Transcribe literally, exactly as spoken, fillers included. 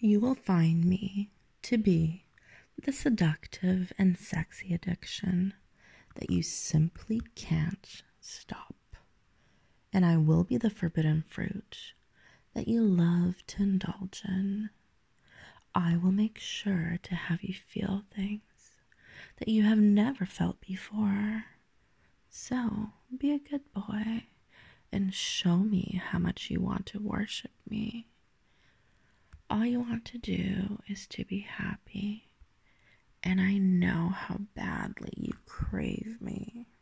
you will find me to be the seductive and sexy addiction that you simply can't stop. And I will be the forbidden fruit that you love to indulge in. I will make sure to have you feel things that you have never felt before. So be a good boy and show me how much you want to worship me. All you want to do is to be happy, and I know how badly you crave me.